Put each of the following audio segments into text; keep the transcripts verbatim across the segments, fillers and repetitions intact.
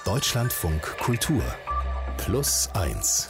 Deutschlandfunk Kultur Plus eins.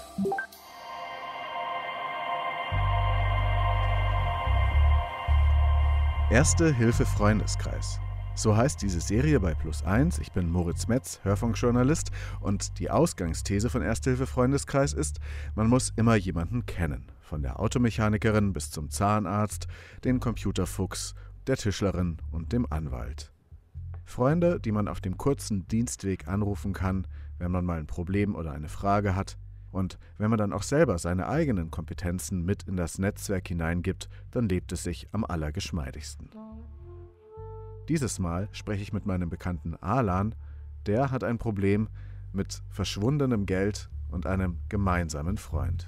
Erste Hilfe Freundeskreis. So heißt diese Serie bei Plus eins. Ich bin Moritz Metz, Hörfunkjournalist, und die Ausgangsthese von Erste Hilfe Freundeskreis ist, man muss immer jemanden kennen. Von der Automechanikerin bis zum Zahnarzt, den Computerfuchs, der Tischlerin und dem Anwalt. Freunde, die man auf dem kurzen Dienstweg anrufen kann, wenn man mal ein Problem oder eine Frage hat. Und wenn man dann auch selber seine eigenen Kompetenzen mit in das Netzwerk hineingibt, dann lebt es sich am allergeschmeidigsten. Dieses Mal spreche ich mit meinem Bekannten Alan. Der hat ein Problem mit verschwundenem Geld und einem gemeinsamen Freund.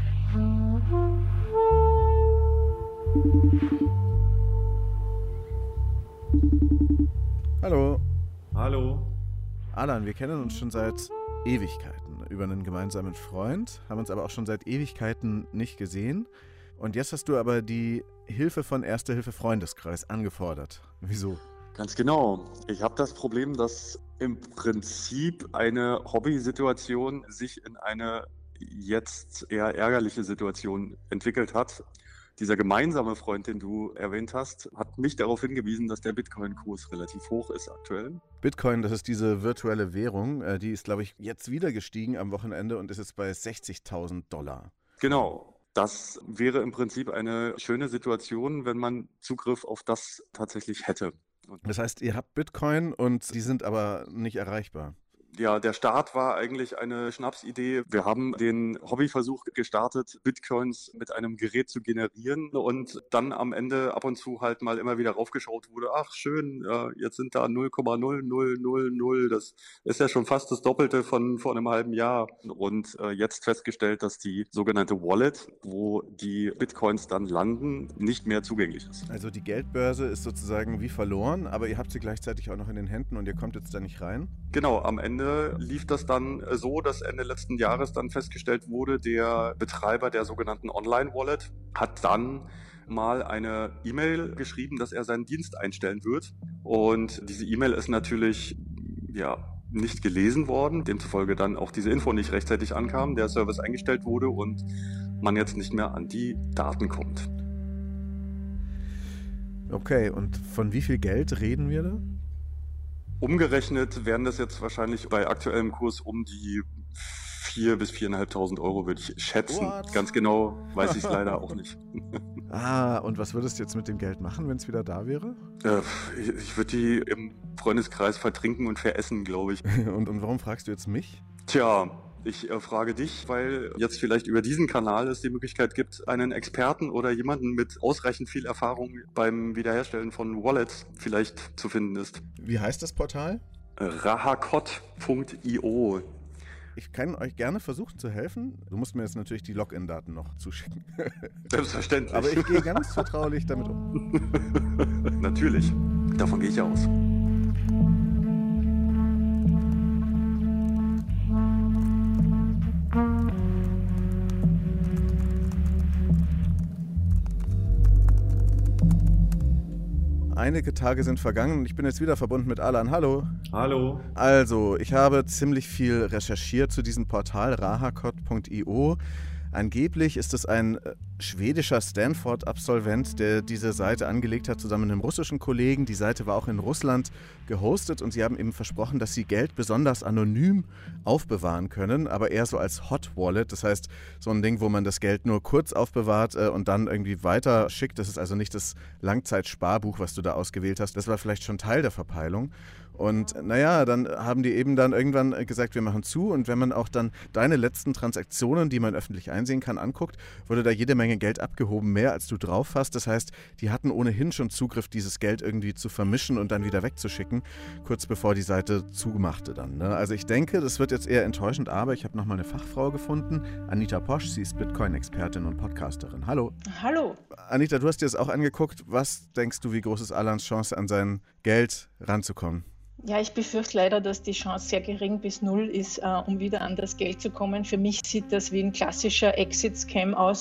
Hallo. Hallo. Alan, wir kennen uns schon seit Ewigkeiten über einen gemeinsamen Freund, haben uns aber auch schon seit Ewigkeiten nicht gesehen. Und jetzt hast du aber die Hilfe von Erste Hilfe Freundeskreis angefordert. Wieso? Ganz genau. Ich habe das Problem, dass im Prinzip eine Hobbysituation sich in eine jetzt eher ärgerliche Situation entwickelt hat. Dieser gemeinsame Freund, den du erwähnt hast, hat mich darauf hingewiesen, dass der Bitcoin-Kurs relativ hoch ist aktuell. Bitcoin, das ist diese virtuelle Währung, die ist, glaube ich, jetzt wieder gestiegen am Wochenende und ist jetzt bei sechzigtausend Dollar. Genau. Das wäre im Prinzip eine schöne Situation, wenn man Zugriff auf das tatsächlich hätte. Das heißt, ihr habt Bitcoin und die sind aber nicht erreichbar. Ja, der Start war eigentlich eine Schnapsidee. Wir haben den Hobbyversuch gestartet, Bitcoins mit einem Gerät zu generieren und dann am Ende ab und zu halt mal immer wieder raufgeschaut wurde. Ach schön, jetzt sind da null Komma null null null null. Das ist ja schon fast das Doppelte von vor einem halben Jahr. Und jetzt festgestellt, dass die sogenannte Wallet, wo die Bitcoins dann landen, nicht mehr zugänglich ist. Also die Geldbörse ist sozusagen wie verloren, aber ihr habt sie gleichzeitig auch noch in den Händen und ihr kommt jetzt da nicht rein? Genau, am Ende lief das dann so, dass Ende letzten Jahres dann festgestellt wurde, der Betreiber der sogenannten Online-Wallet hat dann mal eine E-Mail geschrieben, dass er seinen Dienst einstellen wird. Und diese E-Mail ist natürlich, ja, nicht gelesen worden, demzufolge dann auch diese Info nicht rechtzeitig ankam, der Service eingestellt wurde und man jetzt nicht mehr an die Daten kommt. Okay, und von wie viel Geld reden wir da? Umgerechnet wären das jetzt wahrscheinlich bei aktuellem Kurs um die vier bis viereinhalbtausend Euro, würde ich schätzen. What? Ganz genau weiß ich es leider auch nicht. Ah, und was würdest du jetzt mit dem Geld machen, wenn es wieder da wäre? Äh, ich ich würde die im Freundeskreis vertrinken und veressen, glaube ich. und, und warum fragst du jetzt mich? Tja, ich äh, frage dich, weil jetzt vielleicht über diesen Kanal es die Möglichkeit gibt, einen Experten oder jemanden mit ausreichend viel Erfahrung beim Wiederherstellen von Wallets vielleicht zu finden ist. Wie heißt das Portal? rahakot punkt io. Ich kann euch gerne versuchen zu helfen. Du musst mir jetzt natürlich die Login-Daten noch zuschicken. Selbstverständlich. Aber ich gehe ganz vertraulich damit um. Natürlich. Davon gehe ich aus. Einige Tage sind vergangen und ich bin jetzt wieder verbunden mit Alan. Hallo. Hallo. Also, ich habe ziemlich viel recherchiert zu diesem Portal rahakot punkt io. Angeblich ist es ein schwedischer Stanford-Absolvent, der diese Seite angelegt hat, zusammen mit einem russischen Kollegen. Die Seite war auch in Russland gehostet und sie haben eben versprochen, dass sie Geld besonders anonym aufbewahren können, aber eher so als Hot Wallet. Das heißt, so ein Ding, wo man das Geld nur kurz aufbewahrt äh, und dann irgendwie weiter schickt. Das ist also nicht das Langzeitsparbuch, was du da ausgewählt hast. Das war vielleicht schon Teil der Verpeilung. Und naja, dann haben die eben dann irgendwann gesagt, wir machen zu. Und wenn man auch dann deine letzten Transaktionen, die man öffentlich einsehen kann, anguckt, wurde da jede Menge Geld abgehoben, mehr als du drauf hast. Das heißt, die hatten ohnehin schon Zugriff, dieses Geld irgendwie zu vermischen und dann wieder wegzuschicken, kurz bevor die Seite zumachte dann. Ne? Also ich denke, das wird jetzt eher enttäuschend, aber ich habe nochmal eine Fachfrau gefunden, Anita Posch, sie ist Bitcoin-Expertin und Podcasterin. Hallo. Hallo. Anita, du hast dir das auch angeguckt. Was denkst du, wie groß ist Alans Chance, an sein Geld ranzukommen? Ja, ich befürchte leider, dass die Chance sehr gering bis null ist, äh, um wieder an das Geld zu kommen. Für mich sieht das wie ein klassischer Exit-Scam aus.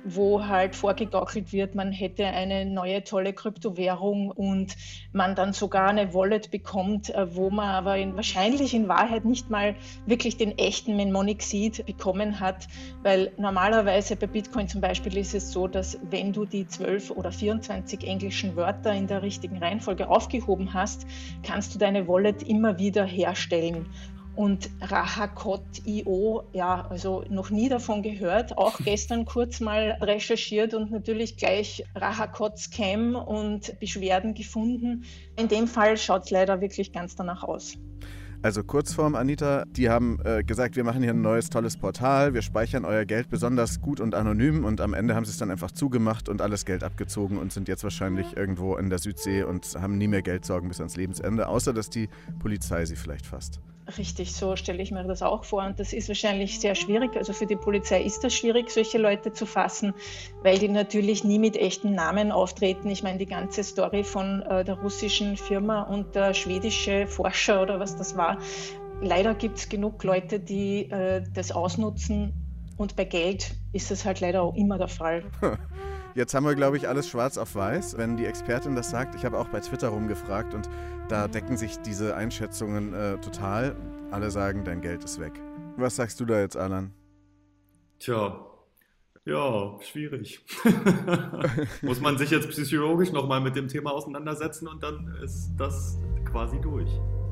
wo halt vorgegaukelt wird, man hätte eine neue tolle Kryptowährung und man dann sogar eine Wallet bekommt, wo man aber in, wahrscheinlich in Wahrheit nicht mal wirklich den echten Menmonixid bekommen hat, weil normalerweise bei Bitcoin zum Beispiel ist es so, dass wenn du die zwölf oder vierundzwanzig englischen Wörter in der richtigen Reihenfolge aufgehoben hast, kannst du deine Wallet immer wieder herstellen. Und Rahakot Punkt i o, ja, also noch nie davon gehört, auch gestern kurz mal recherchiert und natürlich gleich Rahakot-Scam und Beschwerden gefunden. In dem Fall schaut es leider wirklich ganz danach aus. Also Kurzform, Anita, die haben äh, gesagt, wir machen hier ein neues, tolles Portal, wir speichern euer Geld besonders gut und anonym und am Ende haben sie es dann einfach zugemacht und alles Geld abgezogen und sind jetzt wahrscheinlich irgendwo in der Südsee und haben nie mehr Geldsorgen bis ans Lebensende, außer dass die Polizei sie vielleicht fasst. Richtig, so stelle ich mir das auch vor und das ist wahrscheinlich sehr schwierig. Also für die Polizei ist das schwierig, solche Leute zu fassen, weil die natürlich nie mit echten Namen auftreten. Ich meine, die ganze Story von äh, der russischen Firma und der schwedische Forscher oder was das war, leider gibt es genug Leute, die äh, das ausnutzen und bei Geld ist es halt leider auch immer der Fall. Jetzt haben wir, glaube ich, alles schwarz auf weiß, wenn die Expertin das sagt. Ich habe auch bei Twitter rumgefragt und da decken sich diese Einschätzungen äh, total. Alle sagen, dein Geld ist weg. Was sagst du da jetzt, Alan? Tja, ja, schwierig. Muss man sich jetzt psychologisch nochmal mit dem Thema auseinandersetzen und dann ist das quasi durch.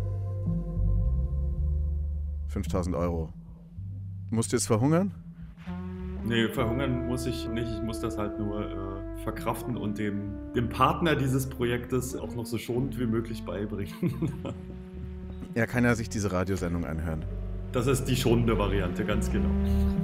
fünftausend Euro. Musst du jetzt verhungern? Nee, verhungern muss ich nicht. Ich muss das halt nur äh, verkraften und dem, dem Partner dieses Projektes auch noch so schonend wie möglich beibringen. Er kann ja sich diese Radiosendung anhören. Das ist die schonende Variante, ganz genau.